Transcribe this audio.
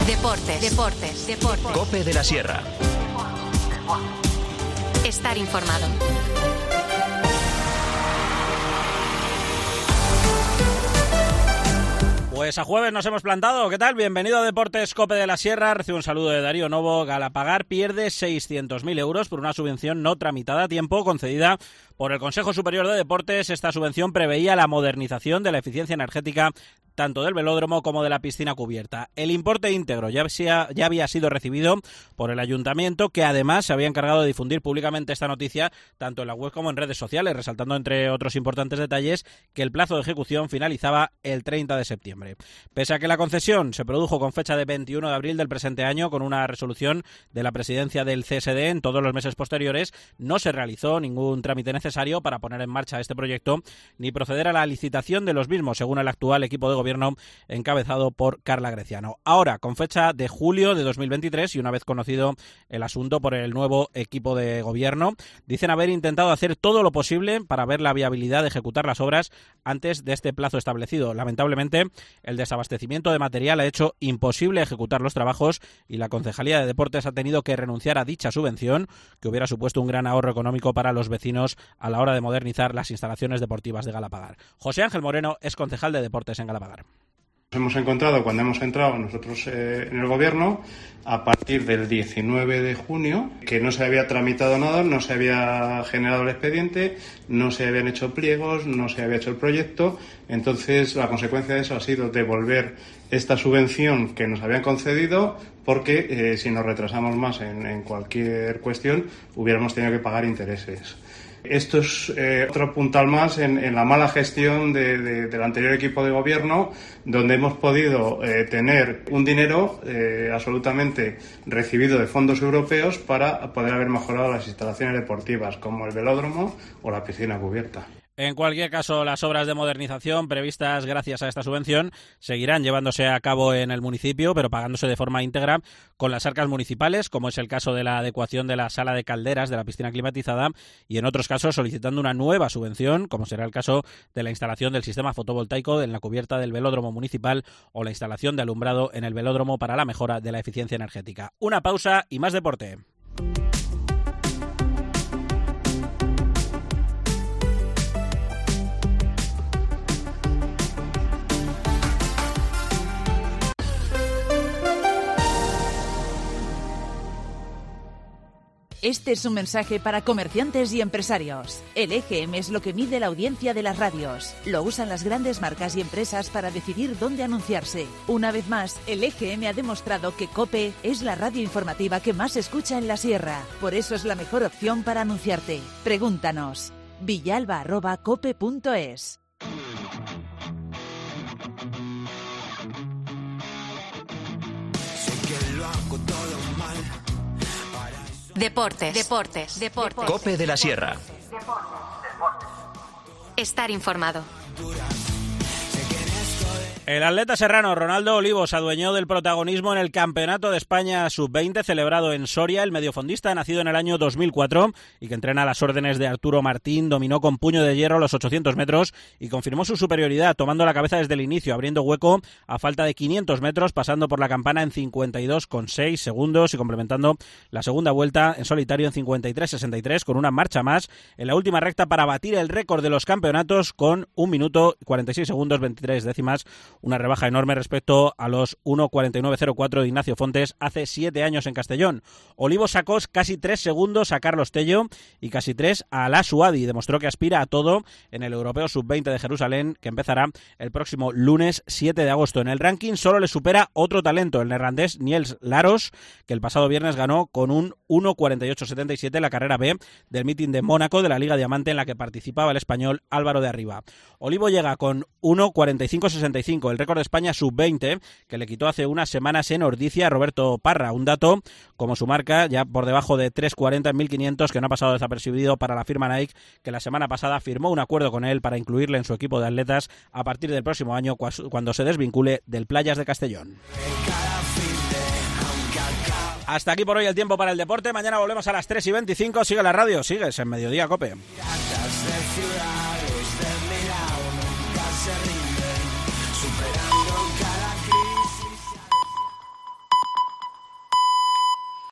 Deportes. COPE de la Sierra. Estar informado. Pues a jueves nos hemos plantado. ¿Qué tal? Bienvenido a Deportes COPE de la Sierra. Recibe un saludo de Darío Novo. Galapagar pierde 600.000 euros por una subvención no tramitada a tiempo concedida por el Consejo Superior de Deportes. Esta subvención preveía la modernización de la eficiencia energética tanto del velódromo como de la piscina cubierta. El importe íntegro ya había sido recibido por el ayuntamiento, que además se había encargado de difundir públicamente esta noticia tanto en la web como en redes sociales, resaltando entre otros importantes detalles que el plazo de ejecución finalizaba el 30 de septiembre. Pese a que la concesión se produjo con fecha de 21 de abril del presente año con una resolución de la presidencia del CSD en todos los meses posteriores, no se realizó ningún trámite necesario para poner en marcha este proyecto ni proceder a la licitación de los mismos, según el actual equipo de gobierno encabezado por Carla Greciano. Ahora, con fecha de julio de 2023 y una vez conocido el asunto por el nuevo equipo de gobierno, dicen haber intentado hacer todo lo posible para ver la viabilidad de ejecutar las obras antes de este plazo establecido. Lamentablemente, el desabastecimiento de material ha hecho imposible ejecutar los trabajos y la Concejalía de Deportes ha tenido que renunciar a dicha subvención, que hubiera supuesto un gran ahorro económico para los vecinos a la hora de modernizar las instalaciones deportivas de Galapagar. José Ángel Moreno es concejal de Deportes en Galapagar. Nos hemos encontrado cuando hemos entrado nosotros en el gobierno a partir del 19 de junio que no se había tramitado nada, no se había generado el expediente, no se habían hecho pliegos, no se había hecho el proyecto. Entonces la consecuencia de eso ha sido devolver esta subvención que nos habían concedido porque si nos retrasamos más en cualquier cuestión hubiéramos tenido que pagar intereses. Esto es otro puntal más en la mala gestión del anterior equipo de gobierno, donde hemos podido tener un dinero absolutamente recibido de fondos europeos para poder haber mejorado las instalaciones deportivas, como el velódromo o la piscina cubierta. En cualquier caso, las obras de modernización previstas gracias a esta subvención seguirán llevándose a cabo en el municipio, pero pagándose de forma íntegra con las arcas municipales, como es el caso de la adecuación de la sala de calderas de la piscina climatizada, y en otros casos solicitando una nueva subvención, como será el caso de la instalación del sistema fotovoltaico en la cubierta del velódromo municipal o la instalación de alumbrado en el velódromo para la mejora de la eficiencia energética. Una pausa y más deporte. Este es un mensaje para comerciantes y empresarios. El EGM es lo que mide la audiencia de las radios. Lo usan las grandes marcas y empresas para decidir dónde anunciarse. Una vez más, el EGM ha demostrado que COPE es la radio informativa que más se escucha en la Sierra. Por eso es la mejor opción para anunciarte. Pregúntanos. villalba@cope.es. Deportes. COPE de la Sierra. Estar informado. El atleta serrano Ronaldo Olivo se adueñó del protagonismo en el Campeonato de España Sub-20 celebrado en Soria. El mediofondista, nacido en el año 2004 y que entrena a las órdenes de Arturo Martín, dominó con puño de hierro los 800 metros y confirmó su superioridad, tomando la cabeza desde el inicio, abriendo hueco a falta de 500 metros, pasando por la campana en 52,6 segundos y complementando la segunda vuelta en solitario en 53,63 con una marcha más en la última recta para batir el récord de los campeonatos con 1 minuto 46 segundos 23 décimas. Una rebaja enorme respecto a los 1.49.04 de Ignacio Fontes hace 7 años en Castellón. Olivo sacó casi 3 segundos a Carlos Tello y casi 3 a Alá Suadi. Demostró que aspira a todo en el Europeo Sub-20 de Jerusalén, que empezará el próximo lunes 7 de agosto. En el ranking solo le supera otro talento, el neerlandés Niels Laros, que el pasado viernes ganó con un 1.48.77 la carrera B del Meeting de Mónaco de la Liga Diamante, en la que participaba el español Álvaro de Arriba. Olivo llega con 1.45.65, el récord de España Sub-20, que le quitó hace unas semanas en Ordicia a Roberto Parra. Un dato como su marca, ya por debajo de 3.40 en 1.500, que no ha pasado desapercibido para la firma Nike, que la semana pasada firmó un acuerdo con él para incluirle en su equipo de atletas a partir del próximo año, cuando se desvincule del Playas de Castellón. Hasta aquí por hoy el tiempo para el deporte. Mañana volvemos a las 3:25. Sigue la radio, sigues en Mediodía COPE.